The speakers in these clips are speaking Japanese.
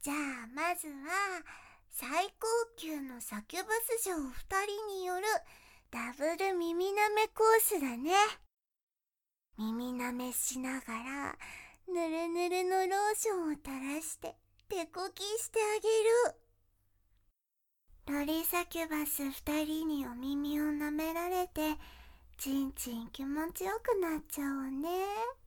じゃあまずは最高級のサキュバス嬢2人によるダブル耳なめコースだね。耳なめしながらぬるぬるのローションを垂らして手こきしてあげる。ロリサキュバス2人にお耳を舐められてちんちん気持ちよくなっちゃうわね。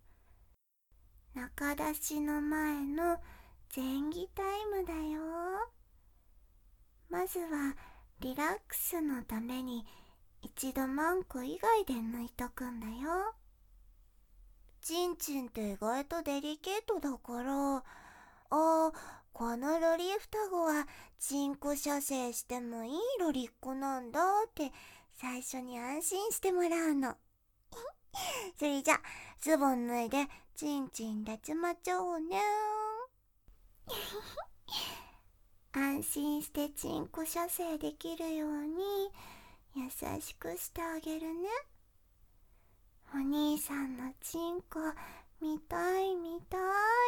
中出しの前の前儀タイムだよ。まずはリラックスのために一度マンコ以外で抜いとくんだよ。ちんちんって意外とデリケートだから、このロリ双子はチンコ射精してもいいロリっ子なんだって最初に安心してもらうの。それじゃズボン脱いでちんちん立ちまちゃおうね。安心してチンコ射精できるように優しくしてあげるね。お兄さんのチンコ見たい見たい。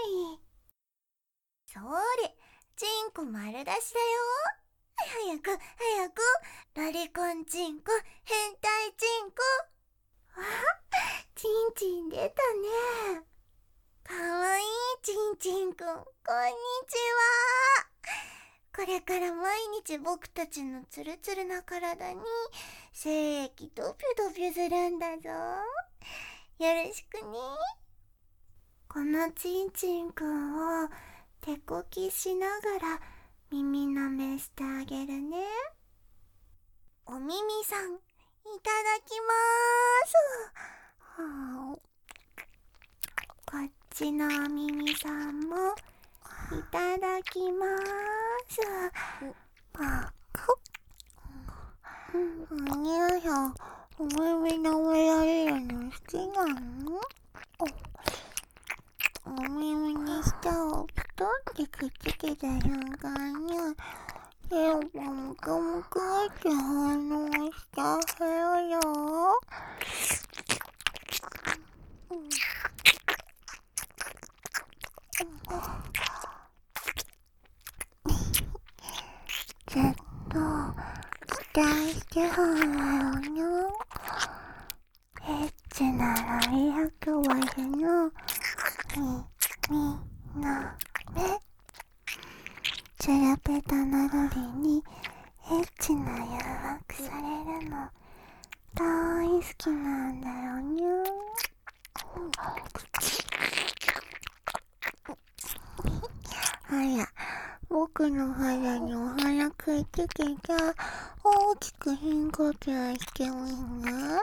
それ、チンコ丸出しだよ。早く早く、ロリコンチンコ変態チンコ。チンチン出たね。かわいいチンチンくん、こんにちは。これから毎日僕たちのツルツルな体に精液ドピュドピュするんだぞ。よろしくね。このチンチンくんを手こきしながら耳なめしてあげるね。お耳さん、いただきまーす。こっちのお耳さんもいただきまーす。お兄さん、お耳舐められるの好きなの？お耳に舌をピトンってくっつけた瞬間に手をムクムクって反応してあげるよ。ずっと期待してたんだよね。エッチなロリ白バスの耳なめ。チュルペタなロリにエッチな誘惑されるの大好きなんだよね。あら、僕の肌にお花くっつけた大きく深呼吸してもいいな。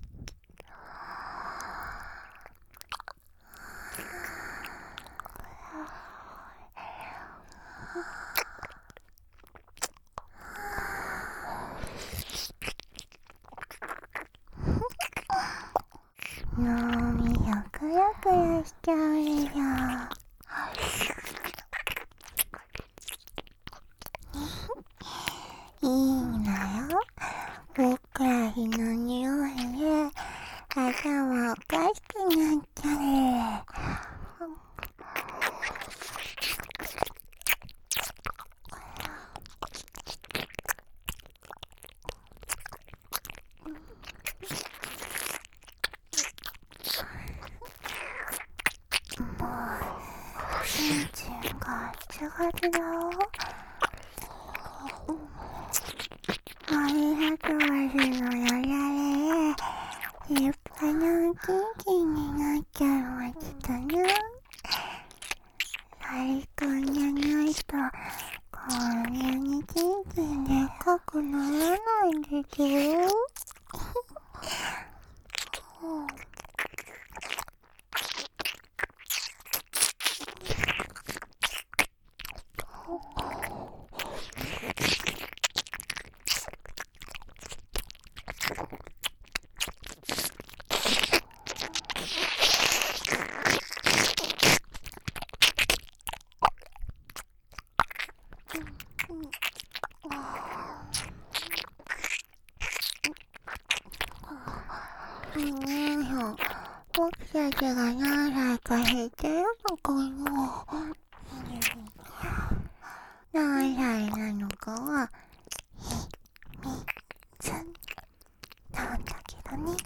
耳よくよくよしちゃうよ。いいなよ。僕ら火の匂いで頭おかしくなっちゃう。ちんちんがガツガツだよ。ロリ白バスのよだれ立派なチンチンになっちゃいましたね。ロリコンじゃないとこんなにチンチンでっかくならないんですよ。僕たちが何歳か知ってるのかな。 何歳なのかは秘密なんだけどね。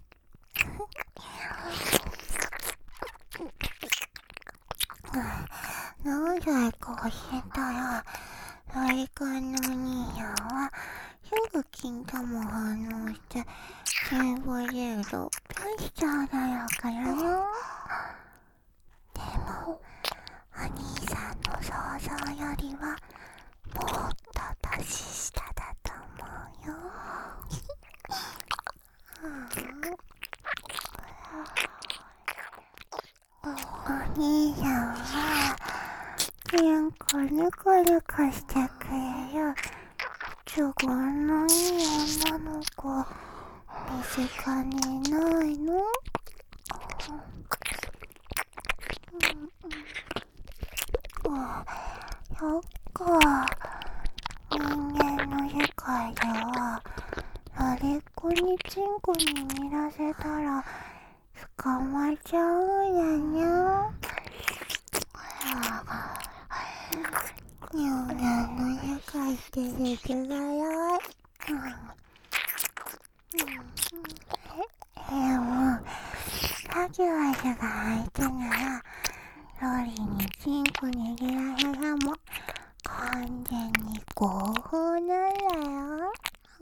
何歳か教えたら、ロリカンのお兄やんはすぐ金玉反応してシンボリルドピしちゃうだろうからよ。でもお兄さんの想像よりはもっと年下だと思うよ。お兄さんはニコニコしてくれる都合のいい女の子身近にいないの？そっか。人間の世界ではロリっ子にチンコに見らせたら捕まっちゃうんだよ。人間の世界って実がよい。でもカジュアルが相手ならロリにチンコ握らせたも完全に合法なんだよ。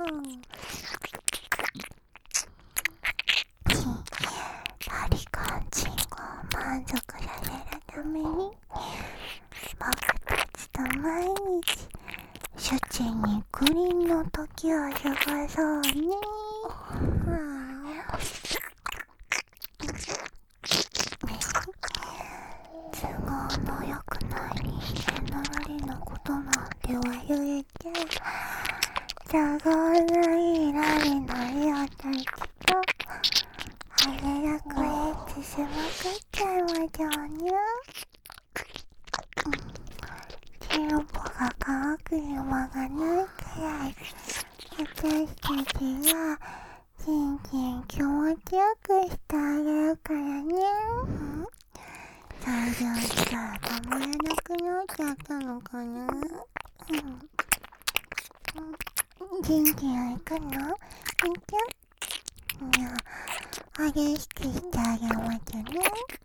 ロリコンチンコを満足させるために僕たちと毎日シュチにクリンの時を過ごそうね。都合の良くない人間のロリのことなんて忘れて、都合のいいロリのリオたちとあれだくエッチしまくっちゃいましょうにゃ。チンポが乾く暇がないくらい私たちがチンチン気持ちよくしてあげるからね。最初したらたまらなくなっちゃったのかな。チンチン行くの？行く？じゃあ激しくしてあげますね。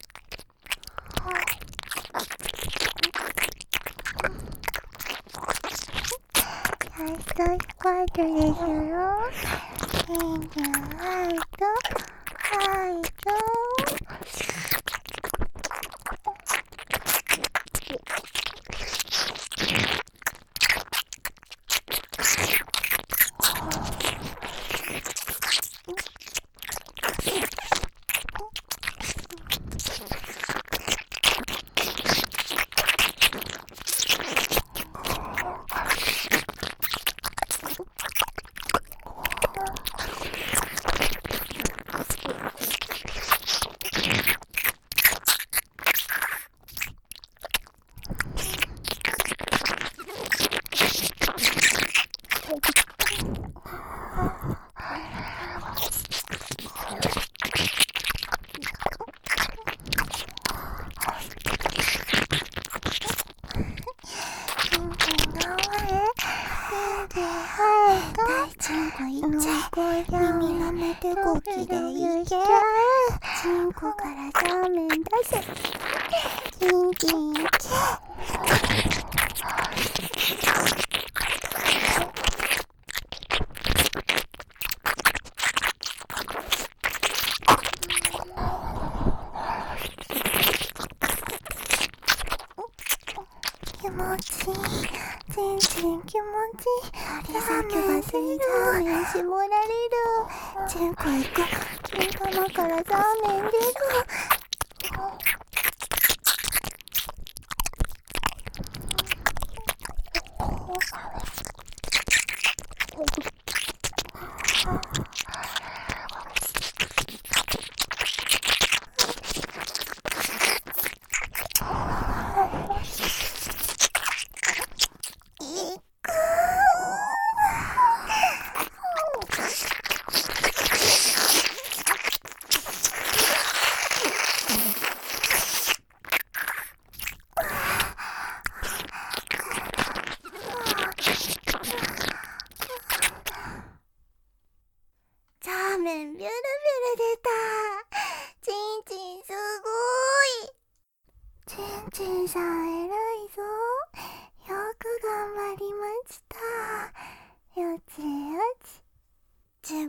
ラストスパートですよ。チンチンファイトファイト。耳の目でごきでいいけ。チンコからそうめん出せ。チンチンいけ。気持ちいい。チンチン気持ちいい。さっきが水ラーメン絞られる。チンコ行く。チン玉からラーメン出る。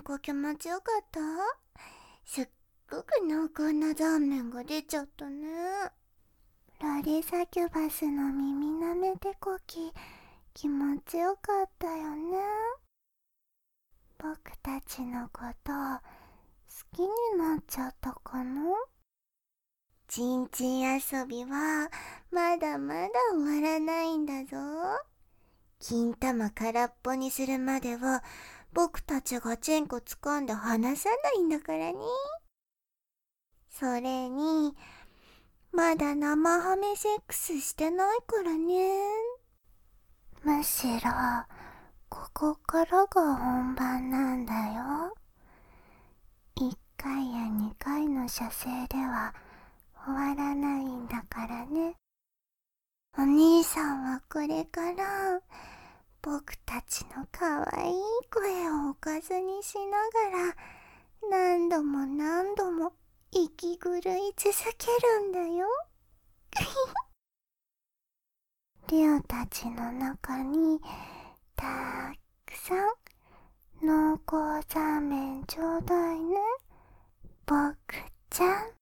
か気持ちよかった？すっごく濃厚なザーメンが出ちゃったね。ラリサキュバスの耳なめてこき、気持ちよかったよね。僕たちのこと好きになっちゃったかな？ちんちん遊びはまだまだ終わらないんだぞ。金玉空っぽにするまでは僕たちがチェンコ掴んで離さないんだからね。それにまだ生ハメセックスしてないからね。むしろここからが本番なんだよ。1回や2回の射精では終わらないんだからね。お兄さんはこれから僕たちの可愛い声をおかずにしながら何度も何度も息狂い続けるんだよ。リオたちの中にたくさん濃厚ザーメンちょうだいね、僕ちゃん。